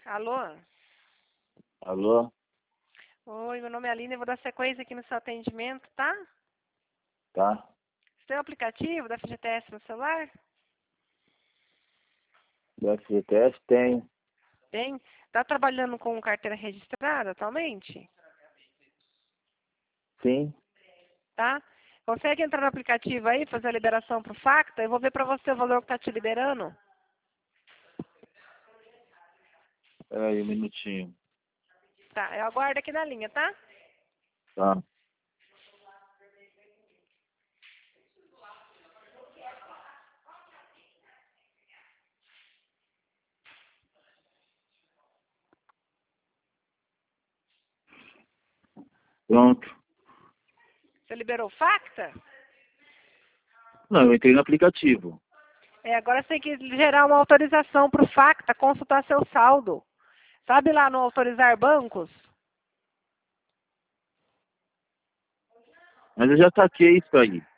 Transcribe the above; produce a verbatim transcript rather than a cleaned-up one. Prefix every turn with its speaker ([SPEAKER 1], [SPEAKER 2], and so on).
[SPEAKER 1] Alô?
[SPEAKER 2] Alô?
[SPEAKER 1] Oi, meu nome é Aline, eu vou dar sequência aqui no seu atendimento, tá?
[SPEAKER 2] Tá?
[SPEAKER 1] Você tem o aplicativo da F G T S no celular?
[SPEAKER 2] Do F G T S tem.
[SPEAKER 1] Tem? Tá trabalhando com carteira registrada atualmente?
[SPEAKER 2] Sim.
[SPEAKER 1] Tá? Consegue entrar no aplicativo aí, fazer a liberação pro Facta? Eu vou ver pra você o valor que tá te liberando.
[SPEAKER 2] Espera aí um minutinho.
[SPEAKER 1] Tá, eu aguardo aqui na linha, tá?
[SPEAKER 2] Tá. Pronto.
[SPEAKER 1] Você liberou o Facta?
[SPEAKER 2] Não, eu entrei no aplicativo.
[SPEAKER 1] É, agora você tem que gerar uma autorização pro Facta consultar seu saldo. Sabe lá no autorizar bancos?
[SPEAKER 2] Mas eu já saquei isso aí.